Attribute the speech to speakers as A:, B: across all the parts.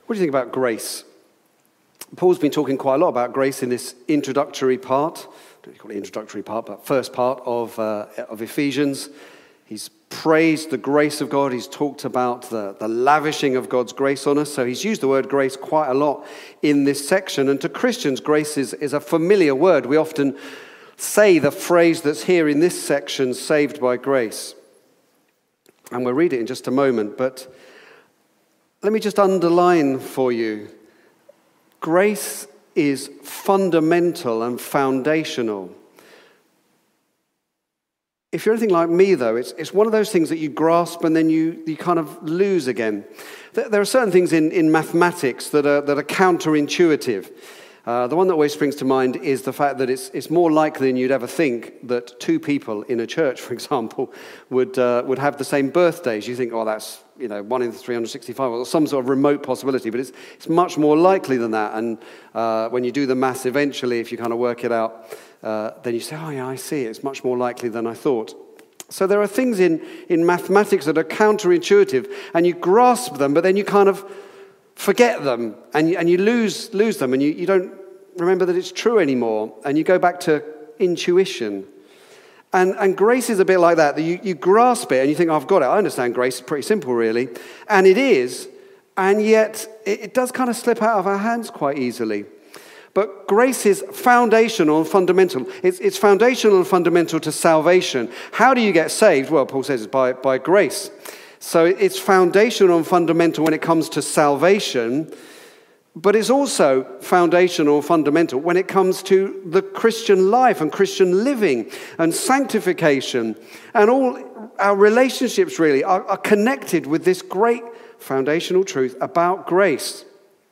A: What do you think about grace? Paul's been talking quite a lot about grace in this introductory part. I don't know if you call it introductory part, but first part of Ephesians. He's praised the grace of God. He's talked about the lavishing of God's grace on us. So he's used the word grace quite a lot in this section. And to Christians, grace is a familiar word. We often say the phrase that's here in this section, saved by grace. And we'll read it in just a moment. But let me just underline for you, grace is fundamental and foundational. If you're anything like me, though, it's one of those things that you grasp and then you kind of lose again. There are certain things in mathematics that are counterintuitive. The one that always springs to mind is the fact that it's more likely than you'd ever think that two people in a church, for example, would have the same birthdays. You think, oh, that's 1 in 365, or some sort of remote possibility, but it's much more likely than that. And when you do the maths eventually, if you kind of work it out, then you say, oh yeah, I see, it's much more likely than I thought. So there are things in mathematics that are counterintuitive, and you grasp them, but then you kind of forget them, and you lose them, and you don't remember that it's true anymore, and you go back to intuition. And grace is a bit like that you grasp it, and you think, oh, I've got it, I understand grace, it's pretty simple, really. And it is, and yet it does kind of slip out of our hands quite easily. But grace is foundational and fundamental. It's foundational and fundamental to salvation. How do you get saved? Well, Paul says it's by grace. So it's foundational and fundamental when it comes to salvation, but it's also foundational and fundamental when it comes to the Christian life and Christian living and sanctification. And all our relationships really are connected with this great foundational truth about grace.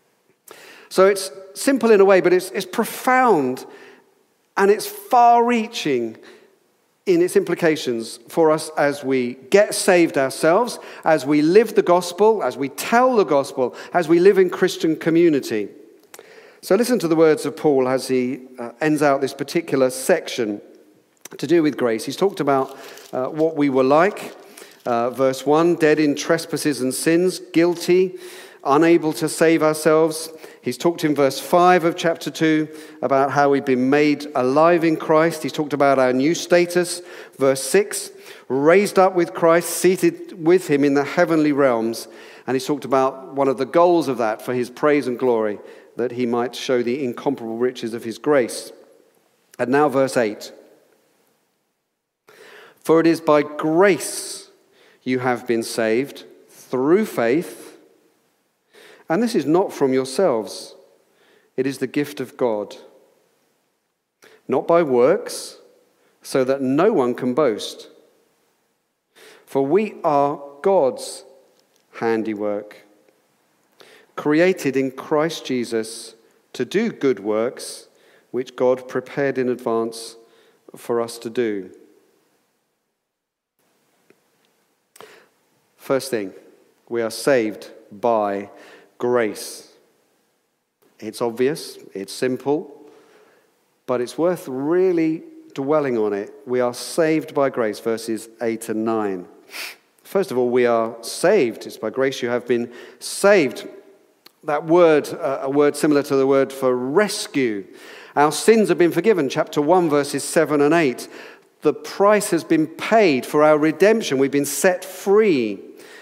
A: So it's simple in a way, but it's profound and it's far-reaching in its implications for us as we get saved ourselves, as we live the gospel, as we tell the gospel, as we live in Christian community. So listen to the words of Paul as he ends out this particular section to do with grace. He's talked about what we were like. Verse 1, dead in trespasses and sins, guilty, unable to save ourselves. He's talked in verse 5 of chapter 2 about how we've been made alive in Christ. He's talked about our new status. Verse 6, raised up with Christ, seated with him in the heavenly realms. And he's talked about one of the goals of that for his praise and glory, that he might show the incomparable riches of his grace. And now verse 8. For it is by grace you have been saved through faith. And this is not from yourselves. It is the gift of God. Not by works, so that no one can boast. For we are God's handiwork, created in Christ Jesus to do good works, which God prepared in advance for us to do. First thing, we are saved by grace. It's obvious, it's simple, but it's worth really dwelling on it. We are saved by grace, verses 8 and 9. First of all, we are saved. It's by grace you have been saved. That word, a word similar to the word for rescue. Our sins have been forgiven, chapter 1, verses 7 and 8. The price has been paid for our redemption. We've been set free.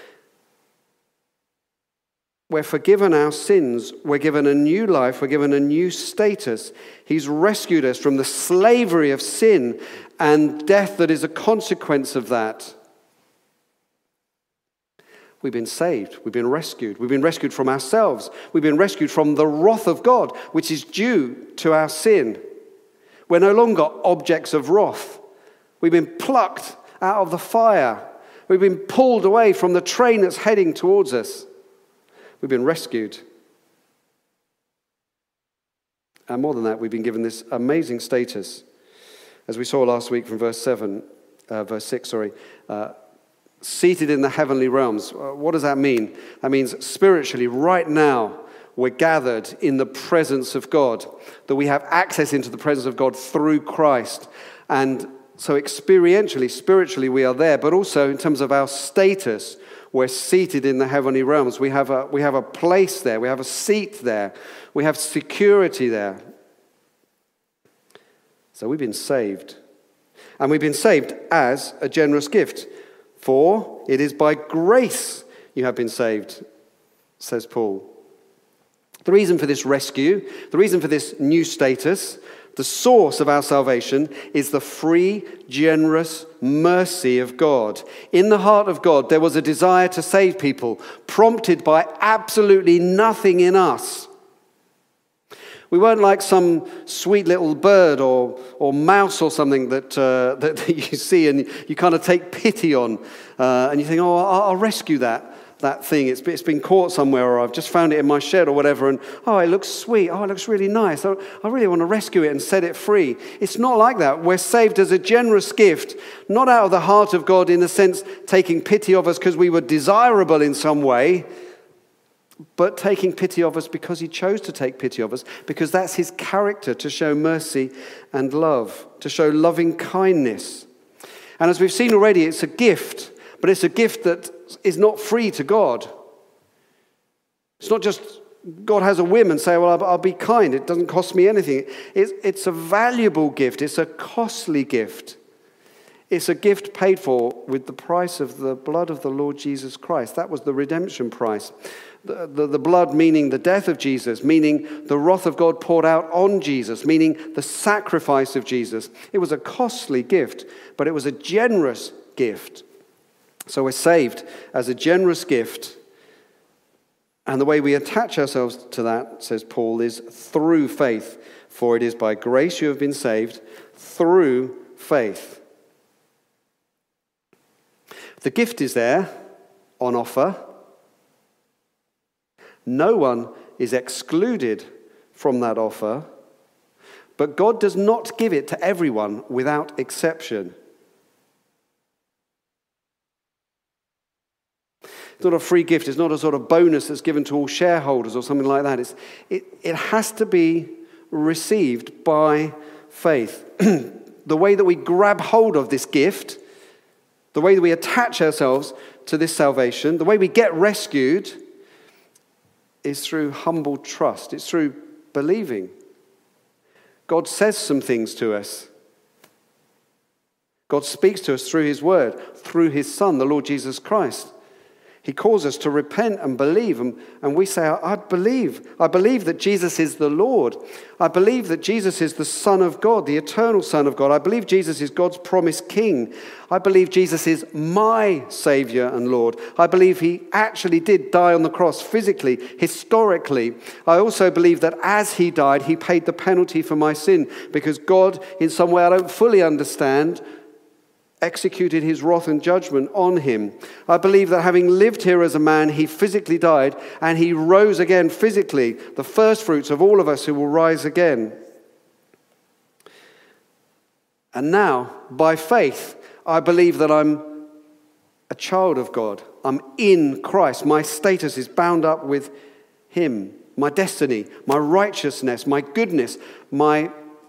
A: We're forgiven our sins. We're given a new life. We're given a new status. He's rescued us from the slavery of sin and death that is a consequence of that. We've been saved. We've been rescued. We've been rescued from ourselves. We've been rescued from the wrath of God, which is due to our sin. We're no longer objects of wrath. We've been plucked out of the fire. We've been pulled away from the train that's heading towards us. We've been rescued. And more than that, we've been given this amazing status. As we saw last week from verse 6, seated in the heavenly realms. What does that mean? That means spiritually, right now, we're gathered in the presence of God, that we have access into the presence of God through Christ. And so experientially, spiritually, we are there, but also in terms of our status, We're seated in the heavenly realms. We have a place there. We have a seat there. We have security there. So we've been saved. And we've been saved as a generous gift. For it is by grace you have been saved, says Paul. The reason for this rescue, the reason for this new status, the source of our salvation is the free, generous mercy of God. In the heart of God, there was a desire to save people, prompted by absolutely nothing in us. We weren't like some sweet little bird or mouse or something that you see and you kind of take pity on. And you think, oh, I'll rescue that thing. It's been caught somewhere, or I've just found it in my shed or whatever. And, oh, it looks sweet. Oh, it looks really nice. I really want to rescue it and set it free. It's not like that. We're saved as a generous gift, not out of the heart of God in the sense taking pity of us because we were desirable in some way, but taking pity of us because he chose to take pity of us, because that's his character, to show mercy and love, to show loving kindness. And as we've seen already, it's a gift, but it's a gift that is not free to God. It's not just God has a whim and say, well, I'll be kind. It doesn't cost me anything. It's a valuable gift. It's a costly gift. It's a gift paid for with the price of the blood of the Lord Jesus Christ. That was the redemption price. The blood meaning the death of Jesus, meaning the wrath of God poured out on Jesus, meaning the sacrifice of Jesus. It was a costly gift, but it was a generous gift. So we're saved as a generous gift. And the way we attach ourselves to that, says Paul, is through faith. For it is by grace you have been saved through faith. The gift is there on offer. No one is excluded from that offer, but God does not give it to everyone without exception. It's not a free gift. It's not a sort of bonus that's given to all shareholders or something like that. It has to be received by faith. The way that we grab hold of this gift, the way that we attach ourselves to this salvation, the way we get rescued, is through humble trust. It's through believing. God says some things to us. God speaks to us through his word, through his Son, the Lord Jesus Christ. He calls us to repent and believe, and we say, I believe. I believe that Jesus is the Lord. I believe that Jesus is the Son of God, the eternal Son of God. I believe Jesus is God's promised King. I believe Jesus is my Savior and Lord. I believe he actually did die on the cross physically, historically. I also believe that as he died, he paid the penalty for my sin, because God, in some way I don't fully understand, executed his wrath and judgment on him. I believe that having lived here as a man, he physically died and he rose again physically, the first fruits of all of us who will rise again. And now, by faith, I believe that I'm a child of God. I'm in Christ. My status is bound up with him. My destiny, my righteousness, my goodness, my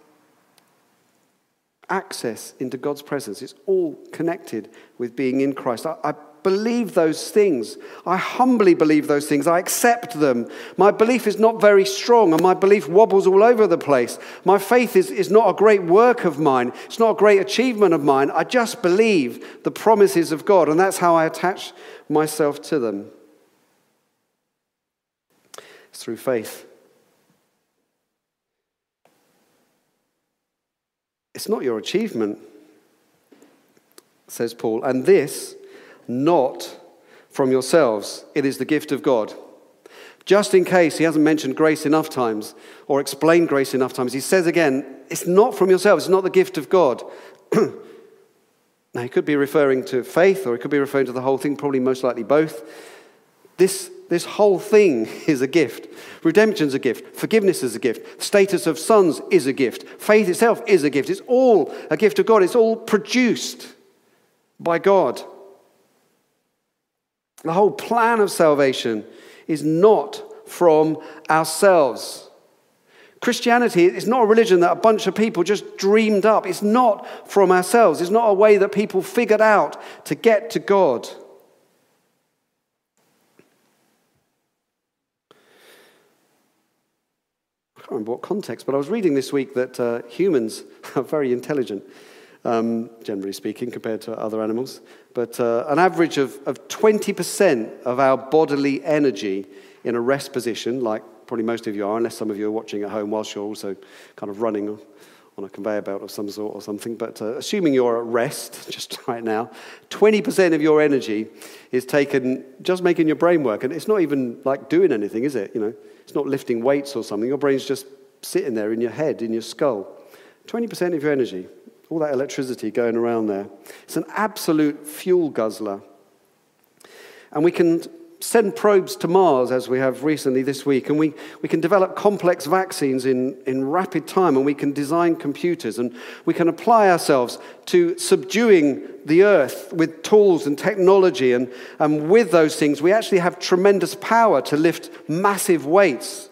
A: access into God's presence. It's all connected with being in Christ. I believe those things. I humbly believe those things. I accept them. My belief is not very strong, and my belief wobbles all over the place. My faith is not a great work of mine. It's not a great achievement of mine. I just believe the promises of God, and that's how I attach myself to them. It's through faith. It's not your achievement, says Paul, and this not from yourselves. It is the gift of God. Just in case he hasn't mentioned grace enough times or explained grace enough times, he says again, it's not from yourselves, it's not the gift of God. Now, he could be referring to faith, or he could be referring to the whole thing, probably most likely both. This whole thing is a gift. Redemption's a gift. Forgiveness is a gift. Status of sons is a gift. Faith itself is a gift. It's all a gift of God. It's all produced by God. The whole plan of salvation is not from ourselves. Christianity is not a religion that a bunch of people just dreamed up. It's not from ourselves. It's not a way that people figured out to get to God. remember what context, but I was reading this week that humans are very intelligent, generally speaking, compared to other animals. But an average of 20% of our bodily energy in a rest position, like probably most of you are, unless some of you are watching at home whilst you're also kind of running on a conveyor belt of some sort or something. But assuming you're at rest just right now, 20% of your energy is taken just making your brain work. And it's not even like doing anything, is it? You know, it's not lifting weights or something. Your brain's just sitting there in your head, in your skull. 20% of your energy, all that electricity going around there. It's an absolute fuel guzzler. And we can send probes to Mars, as we have recently this week, and we can develop complex vaccines in rapid time, and we can design computers, and we can apply ourselves to subduing the earth with tools and technology, and with those things we actually have tremendous power to lift massive weights.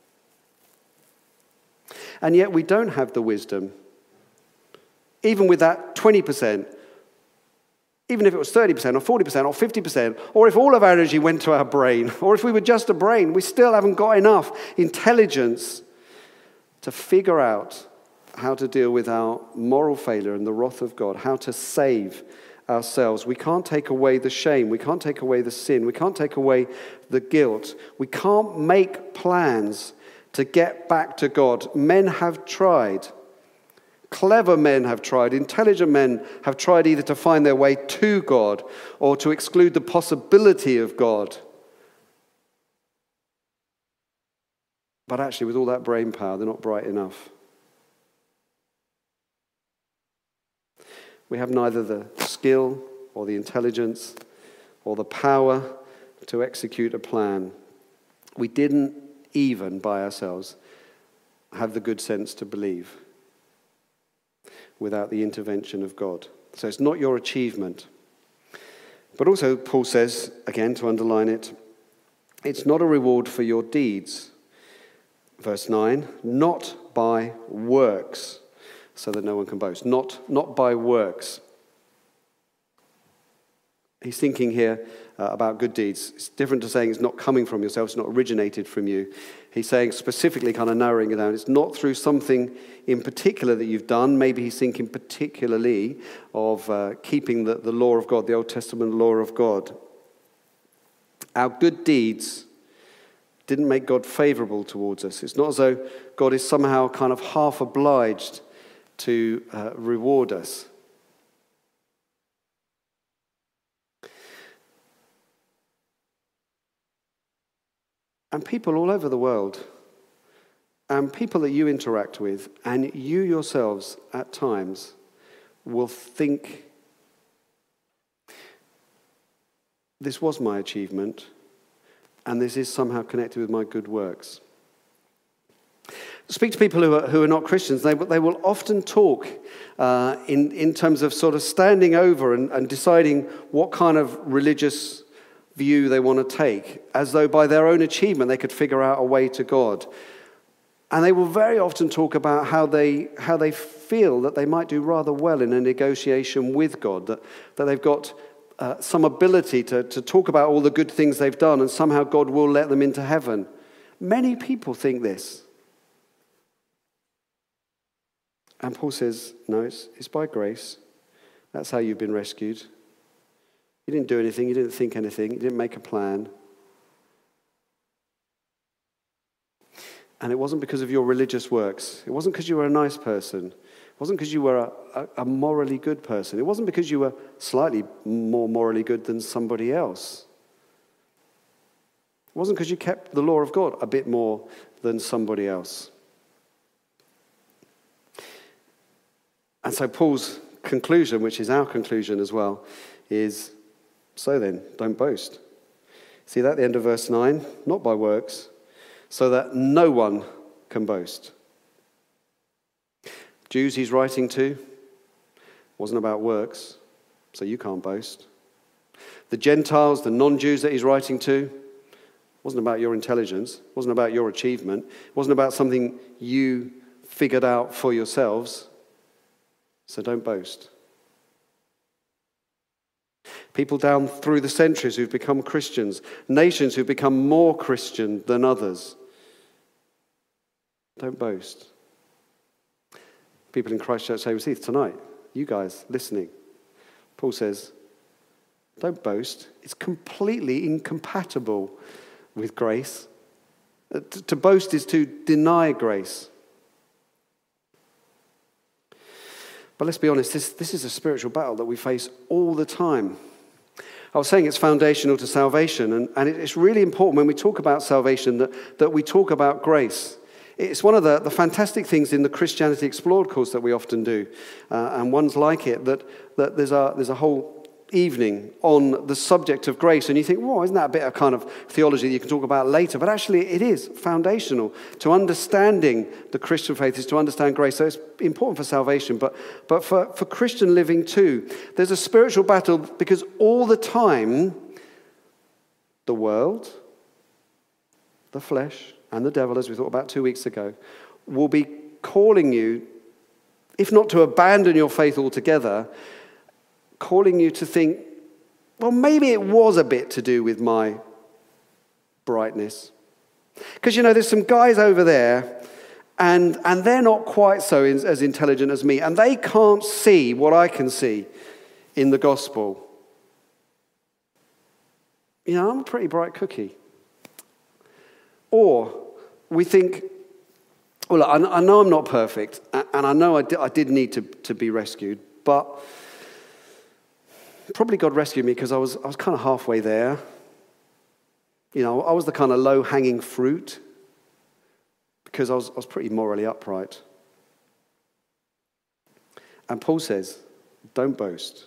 A: And yet we don't have the wisdom, even with that 20%, even if it was 30% or 40% or 50%, or if all of our energy went to our brain, or if we were just a brain, we still haven't got enough intelligence to figure out how to deal with our moral failure and the wrath of God, how to save ourselves. We can't take away the shame. We can't take away the sin. We can't take away the guilt. We can't make plans to get back to God. Men have tried. Clever men have tried, intelligent men have tried either to find their way to God or to exclude the possibility of God. But actually, with all that brain power, they're not bright enough. We have neither the skill or the intelligence or the power to execute a plan. We didn't even by ourselves have the good sense to believe without the intervention of God. So it's not your achievement. But also, Paul says, again, to underline it, it's not a reward for your deeds. Verse 9, not by works, so that no one can boast. Not by works. He's thinking here about good deeds. It's different to saying it's not coming from yourself, it's not originated from you. He's saying specifically, kind of narrowing it down, it's not through something in particular that you've done. Maybe he's thinking particularly of keeping the law of God, the Old Testament law of God. Our good deeds didn't make God favorable towards us. It's not as though God is somehow kind of half obliged to reward us. And people all over the world, and people that you interact with, and you yourselves at times will think, this was my achievement, and this is somehow connected with my good works. Speak to people who are not Christians. They will often talk in terms of sort of standing over and deciding what kind of religious view they want to take, as though by their own achievement they could figure out a way to God. And they will very often talk about how they feel that they might do rather well in a negotiation with God, that they've got some ability to talk about all the good things they've done, and somehow God will let them into heaven. Many people think this. And Paul says, no, it's by grace. That's how you've been rescued. You didn't do anything, you didn't think anything, you didn't make a plan. And it wasn't because of your religious works. It wasn't because you were a nice person. It wasn't because you were a morally good person. It wasn't because you were slightly more morally good than somebody else. It wasn't because you kept the law of God a bit more than somebody else. And so Paul's conclusion, which is our conclusion as well, is, so then, don't boast. See that at the end of verse 9? Not by works, so that no one can boast. Jews he's writing to, wasn't about works, so you can't boast. The Gentiles, the non-Jews that he's writing to, wasn't about your intelligence, wasn't about your achievement, wasn't about something you figured out for yourselves, so don't boast. People down through the centuries who've become Christians, nations who've become more Christian than others, Don't boast. People in Christchurch overseas tonight, you guys listening, Paul says, don't boast. It's completely incompatible with grace. To boast is to deny grace. But let's be honest, this is a spiritual battle that we face all the time. I was saying it's foundational to salvation, and it's really important when we talk about salvation that we talk about grace. It's one of the fantastic things in the Christianity Explored course that we often do, and ones like it, that there's a whole evening on the subject of grace, and you think, well, isn't that a bit of kind of theology that you can talk about later? But actually it is foundational to understanding the Christian faith, is to understand grace. So it's important for salvation, but for Christian living too. There's a spiritual battle because all the time the world, the flesh, and the devil, as we thought about 2 weeks ago, will be calling you, if not to abandon your faith altogether, calling you to think, well, maybe it was a bit to do with my brightness. Because, there's some guys over there, and they're not quite so as intelligent as me, and they can't see what I can see in the gospel. I'm a pretty bright cookie. Or we think, well, I know I'm not perfect, and I know I did need to be rescued, but probably God rescued me because I was kind of halfway there. I was the kind of low-hanging fruit because I was pretty morally upright. And Paul says, don't boast.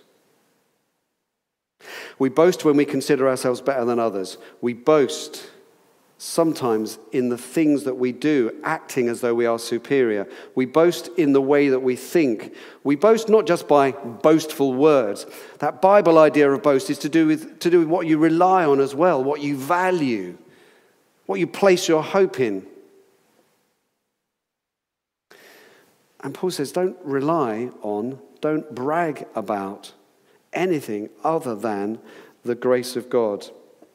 A: We boast when we consider ourselves better than others. We boast sometimes in the things that we do, acting as though we are superior. We boast in the way that we think. We boast not just by boastful words. That Bible idea of boast is to do with what you rely on as well, what you value, what you place your hope in. And Paul says, don't brag about anything other than the grace of God.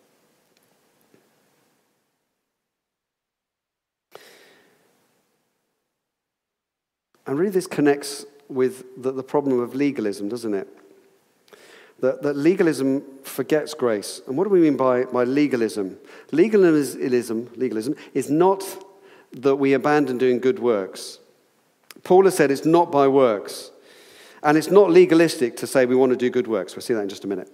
A: And really this connects with the problem of legalism, doesn't it? That legalism forgets grace. And what do we mean by legalism? Legalism is not that we abandon doing good works. Paul has said it's not by works. And it's not legalistic to say we want to do good works. We'll see that in just a minute.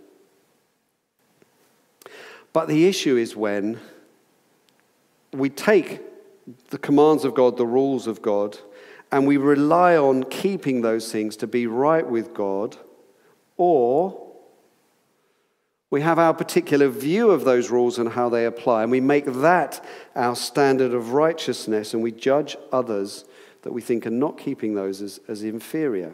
A: But the issue is when we take the commands of God, the rules of God, and we rely on keeping those things to be right with God, or we have our particular view of those rules and how they apply, and we make that our standard of righteousness, and we judge others that we think are not keeping those as inferior.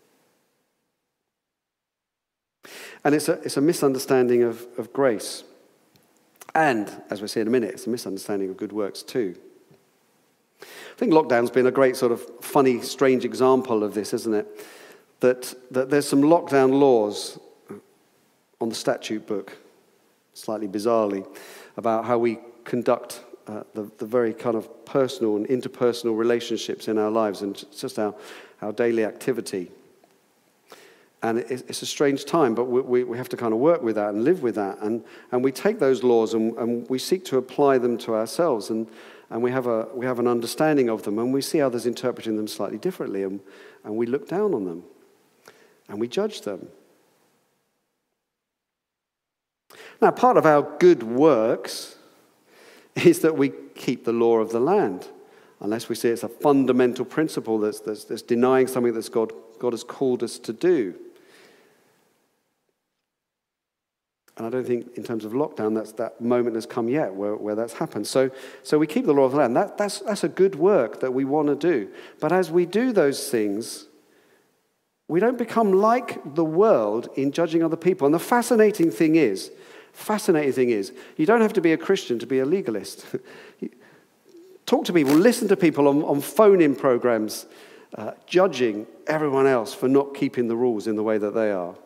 A: And it's a misunderstanding of grace. And, as we'll see in a minute, it's a misunderstanding of good works too. I think lockdown's been a great sort of funny, strange example of this, isn't it? That there's some lockdown laws on the statute book, slightly bizarrely, about how we conduct the very kind of personal and interpersonal relationships in our lives and just our daily activity. And it's a strange time, but we have to kind of work with that and live with that. And we take those laws and we seek to apply them to ourselves. And we have an understanding of them. And we see others interpreting them slightly differently. And we look down on them. And we judge them. Now, part of our good works is that we keep the law of the land. Unless we see it's a fundamental principle that's denying something that God has called us to do. And I don't think in terms of lockdown that moment has come yet where that's happened. So we keep the law of the land. That's a good work that we want to do. But as we do those things, we don't become like the world in judging other people. And the fascinating thing is, you don't have to be a Christian to be a legalist. Talk to people, listen to people on phone-in programs, judging everyone else for not keeping the rules in the way that they are.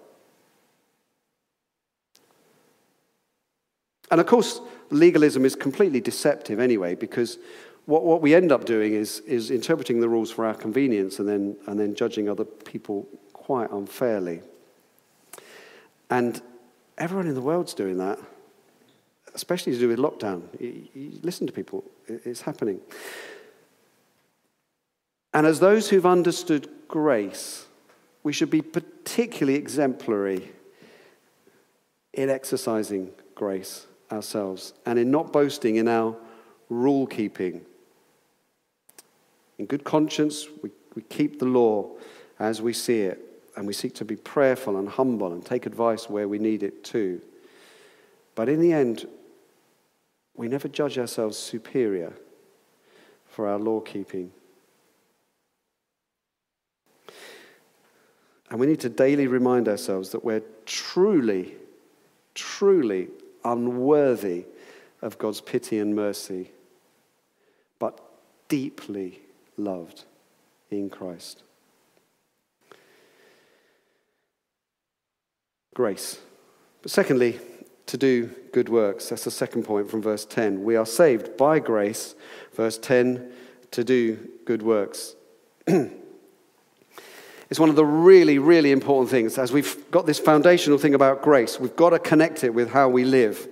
A: And of course, legalism is completely deceptive anyway, because what we end up doing is interpreting the rules for our convenience and then judging other people quite unfairly. And everyone in the world's doing that, especially to do with lockdown. You listen to people, it's happening. And as those who've understood grace, we should be particularly exemplary in exercising grace ourselves and in not boasting in our rule keeping. In good conscience, we keep the law as we see it, and we seek to be prayerful and humble and take advice where we need it too. But in the end, we never judge ourselves superior for our law keeping. And we need to daily remind ourselves that we're truly, truly unworthy of God's pity and mercy, but deeply loved in Christ. Grace. But secondly, to do good works. That's the second point from verse 10. We are saved by grace, verse 10, to do good works. It's one of the really, really important things. As we've got this foundational thing about grace, we've got to connect it with how we live.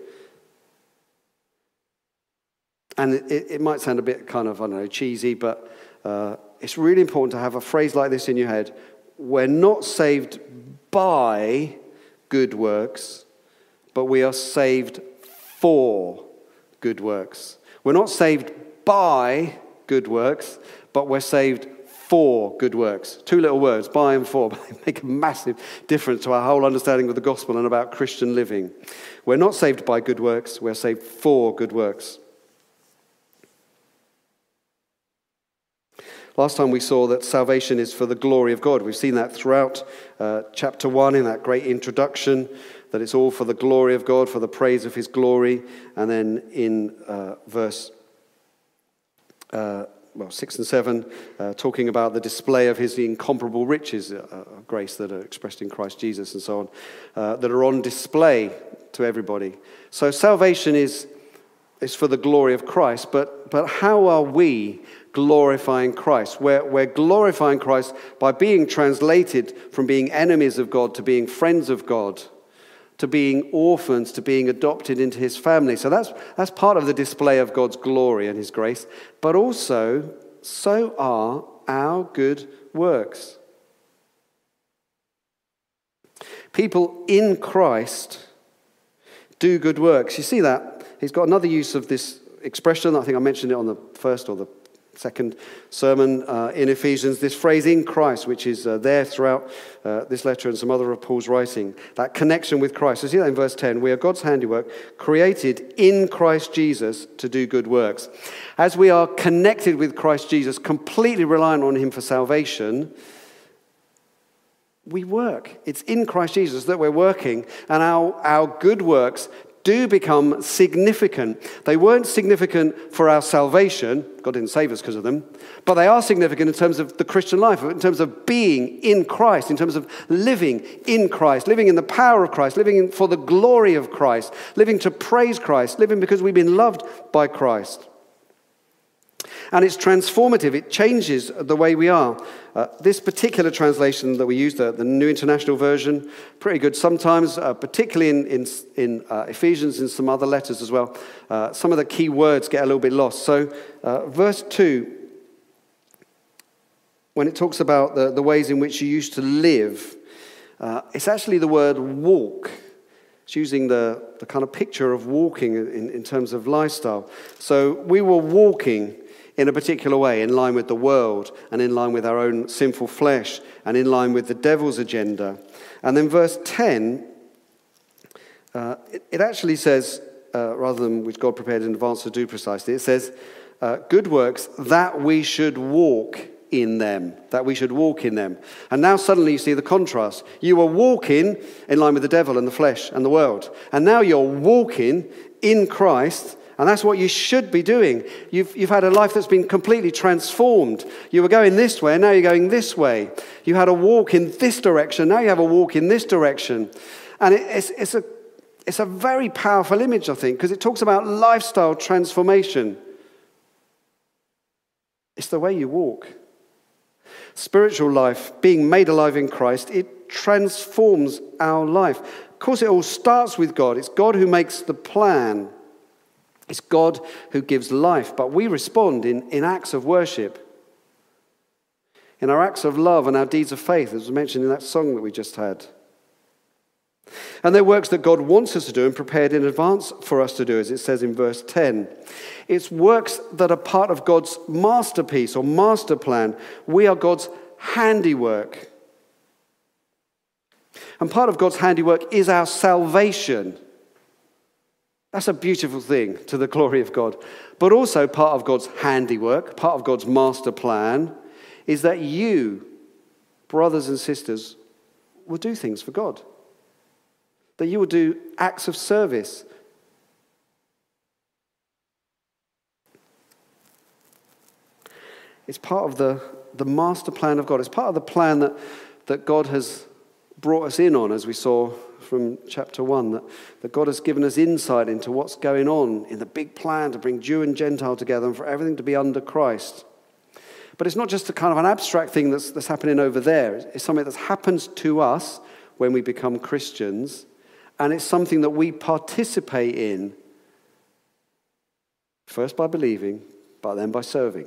A: And it might sound a bit kind of, I don't know, cheesy, but it's really important to have a phrase like this in your head. We're not saved by good works, but we are saved for good works. We're not saved by good works, but we're saved for good works. Two little words, by and for, but they make a massive difference to our whole understanding of the gospel and about Christian living. We're not saved by good works, we're saved for good works. Last time we saw that salvation is for the glory of God. We've seen that throughout chapter 1 in that great introduction, that it's all for the glory of God, for the praise of his glory. And then in verse 6 and 7, talking about the display of his incomparable riches of grace that are expressed in Christ Jesus and so on, that are on display to everybody. So salvation is for the glory of Christ, but how are we glorifying Christ? We're glorifying Christ by being translated from being enemies of God to being friends of God, to being orphans, to being adopted into his family. So that's part of the display of God's glory and his grace. But also, so are our good works. People in Christ do good works. You see that? He's got another use of this expression. I think I mentioned it on the first or the second sermon in Ephesians, this phrase in Christ, which is there throughout this letter and some other of Paul's writing, that connection with Christ. So see that in verse 10, we are God's handiwork, created in Christ Jesus to do good works. As we are connected with Christ Jesus, completely reliant on him for salvation, we work. It's in Christ Jesus that we're working, and our good works do become significant. They weren't significant for our salvation. God didn't save us because of them. But they are significant in terms of the Christian life, in terms of being in Christ, in terms of living in Christ, living in the power of Christ, living for the glory of Christ, living to praise Christ, living because we've been loved by Christ. And it's transformative. It changes the way we are. This particular translation that we use, the New International Version, pretty good sometimes, particularly in Ephesians and some other letters as well. Some of the key words get a little bit lost. So verse 2, when it talks about the ways in which you used to live, it's actually the word walk. It's using the kind of picture of walking in terms of lifestyle. So we were walking in a particular way, in line with the world, and in line with our own sinful flesh, and in line with the devil's agenda. And then verse 10, it actually says, rather than which God prepared in advance to do precisely, it says, good works, that we should walk in them, that we should walk in them. And now suddenly you see the contrast. You were walking in line with the devil and the flesh and the world, and now you're walking in Christ. And that's what you should be doing. You've had a life that's been completely transformed. You were going this way, and now you're going this way. You had a walk in this direction, now you have a walk in this direction. And it's a very powerful image, I think, because it talks about lifestyle transformation. It's the way you walk. Spiritual life, being made alive in Christ, it transforms our life. Of course, it all starts with God. It's God who makes the plan. It's God who gives life. But we respond in acts of worship, in our acts of love and our deeds of faith, as was mentioned in that song that we just had. And they're works that God wants us to do and prepared in advance for us to do, as it says in verse 10. It's works that are part of God's masterpiece or master plan. We are God's handiwork. And part of God's handiwork is our salvation. That's a beautiful thing, to the glory of God. But also part of God's handiwork, part of God's master plan, is that you, brothers and sisters, will do things for God. That you will do acts of service. It's part of the master plan of God. It's part of the plan that God has brought us in on, as we saw from chapter 1, that God has given us insight into what's going on in the big plan to bring Jew and Gentile together and for everything to be under Christ. But it's not just a kind of an abstract thing that's happening over there. It's something that's happened to us when we become Christians, and it's something that we participate in, first by believing, but then by serving.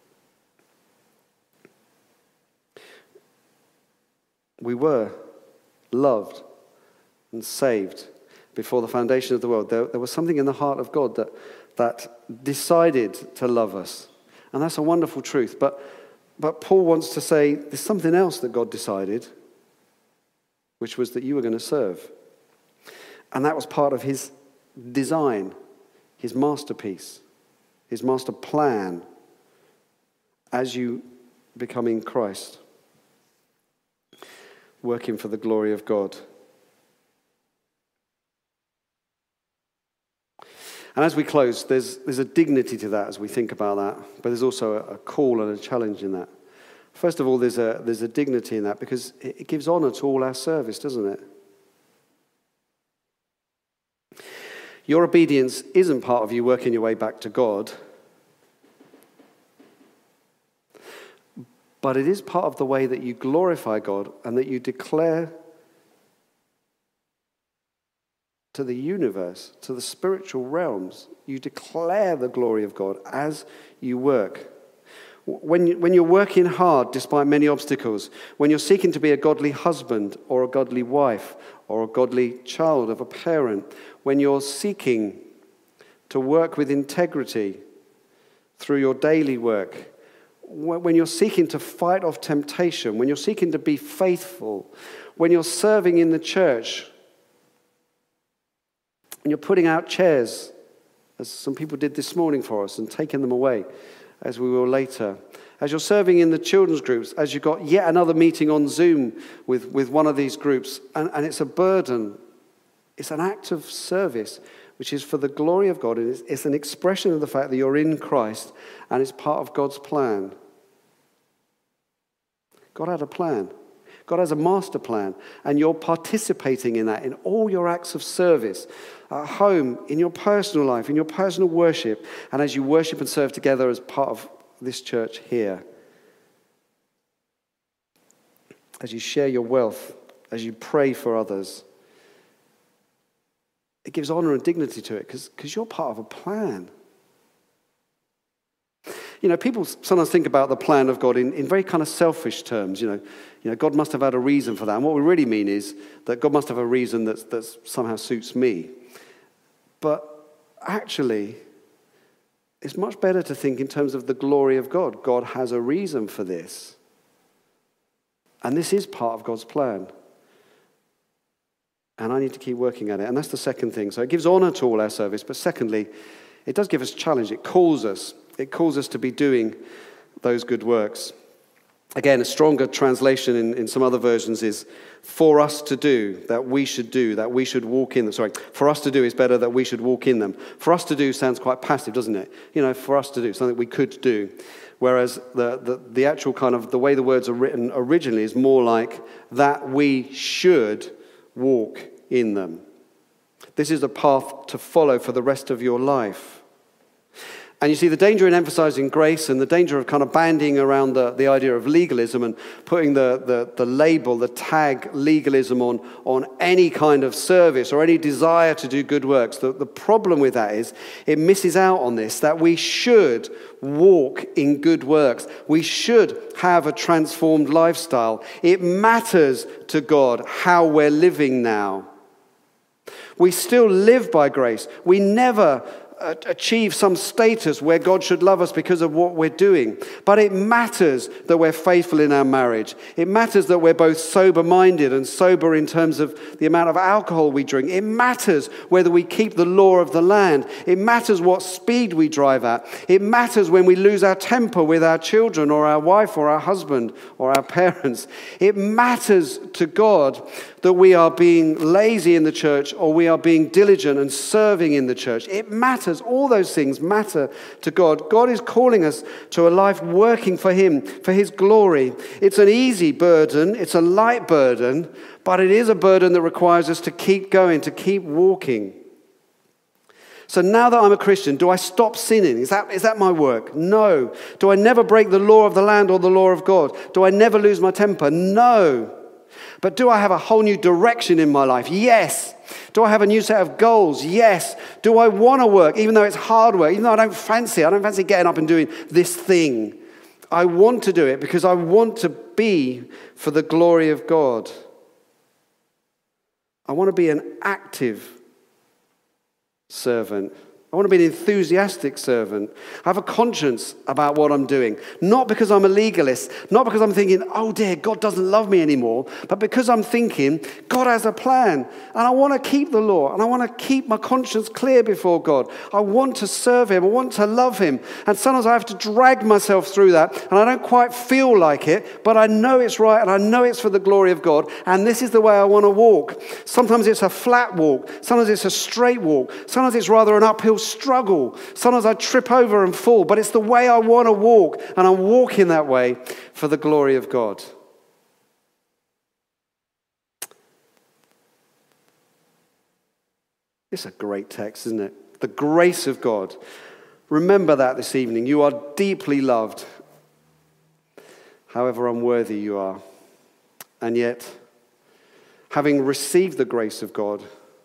A: We were loved and saved before the foundation of the world. There was something in the heart of God that decided to love us. And that's a wonderful truth. But Paul wants to say there's something else that God decided, which was that you were going to serve. And that was part of his design, his masterpiece, his master plan as you become in Christ, working for the glory of God. And as we close, there's a dignity to that as we think about that, but there's also a call and a challenge in that. First of all, there's a dignity in that because it gives honor to all our service, doesn't it? Your obedience isn't part of you working your way back to God, but it is part of the way that you glorify God and that you declare to the universe, to the spiritual realms. You declare the glory of God as you work. When you're working hard despite many obstacles, when you're seeking to be a godly husband or a godly wife or a godly child of a parent, when you're seeking to work with integrity through your daily work, when you're seeking to fight off temptation, when you're seeking to be faithful, when you're serving in the church, and you're putting out chairs, as some people did this morning for us, and taking them away, as we will later. As you're serving in the children's groups, as you've got yet another meeting on Zoom with one of these groups, and it's a burden. It's an act of service, which is for the glory of God. It's an expression of the fact that you're in Christ, and it's part of God's plan. God had a plan. God has a master plan, and you're participating in that in all your acts of service, at home, in your personal life, in your personal worship, and as you worship and serve together as part of this church here. As you share your wealth, as you pray for others, it gives honor and dignity to it because you're part of a plan. You know, people sometimes think about the plan of God in very kind of selfish terms. You know, God must have had a reason for that. And what we really mean is that God must have a reason that somehow suits me. But actually, it's much better to think in terms of the glory of God. God has a reason for this. And this is part of God's plan. And I need to keep working at it. And that's the second thing. So it gives honor to all our service. But secondly, it does give us a challenge. It calls us. It calls us to be doing those good works. Again, a stronger translation in some other versions is for us to do, that we should walk in them. Sorry, for us to do is better that we should walk in them. For us to do sounds quite passive, doesn't it? You know, for us to do, something we could do. Whereas the actual kind of, the way the words are written originally is more like that we should walk in them. This is a path to follow for the rest of your life. And you see the danger in emphasizing grace and the danger of kind of bandying around the idea of legalism and putting the label, the tag legalism on any kind of service or any desire to do good works. The problem with that is it misses out on this, that we should walk in good works. We should have a transformed lifestyle. It matters to God how we're living now. We still live by grace. We never achieve some status where God should love us because of what we're doing. But it matters that we're faithful in our marriage. It matters that we're both sober-minded and sober in terms of the amount of alcohol we drink. It matters whether we keep the law of the land. It matters what speed we drive at. It matters when we lose our temper with our children or our wife or our husband or our parents. It matters to God that we are being lazy in the church or we are being diligent and serving in the church. It matters. All those things matter to God. God is calling us to a life working for Him, for His glory. It's an easy burden. It's a light burden, but it is a burden that requires us to keep going, to keep walking. So now that I'm a Christian, do I stop sinning? Is that my work? No. Do I never break the law of the land or the law of God? Do I never lose my temper? No. But do I have a whole new direction in my life? Yes. Do I have a new set of goals? Yes. Do I want to work, even though it's hard work, even though I don't fancy getting up and doing this thing? I want to do it because I want to be for the glory of God. I want to be an active servant. I want to be an enthusiastic servant. I have a conscience about what I'm doing. Not because I'm a legalist, not because I'm thinking, oh dear, God doesn't love me anymore, but because I'm thinking, God has a plan, and I want to keep the law, and I want to keep my conscience clear before God. I want to serve Him, I want to love Him, and sometimes I have to drag myself through that, and I don't quite feel like it, but I know it's right, and I know it's for the glory of God, and this is the way I want to walk. Sometimes it's a flat walk, sometimes it's a straight walk, sometimes it's rather an uphill struggle. Sometimes I trip over and fall, but it's the way I want to walk, and I'm walking that way for the glory of God. It's a great text, isn't it? The grace of God. Remember that this evening. You are deeply loved, however unworthy you are. And yet, having received the grace of God,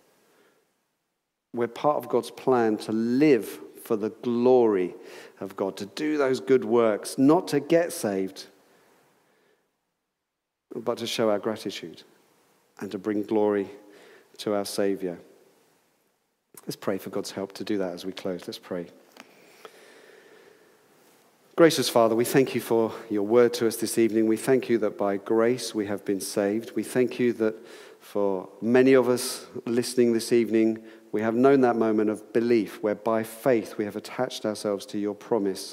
A: we're part of God's plan to live for the glory of God, to do those good works, not to get saved, but to show our gratitude and to bring glory to our Savior. Let's pray for God's help to do that as we close. Let's pray. Gracious Father, we thank you for your word to us this evening. We thank you that by grace we have been saved. We thank you that for many of us listening this evening, we have known that moment of belief where by faith we have attached ourselves to your promise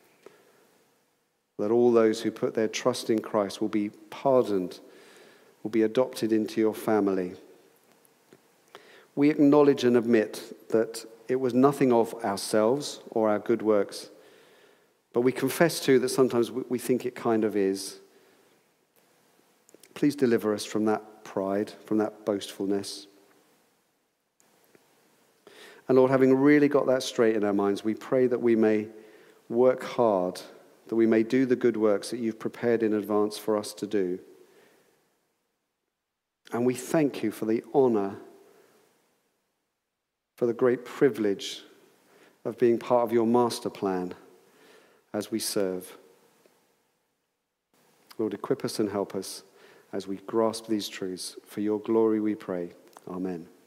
A: that all those who put their trust in Christ will be pardoned, will be adopted into your family. We acknowledge and admit that it was nothing of ourselves or our good works, but we confess too that sometimes we think it kind of is. Please deliver us from that pride, from that boastfulness. And Lord, having really got that straight in our minds, we pray that we may work hard, that we may do the good works that you've prepared in advance for us to do. And we thank you for the honor, for the great privilege of being part of your master plan as we serve. Lord, equip us and help us as we grasp these truths. For your glory we pray. Amen.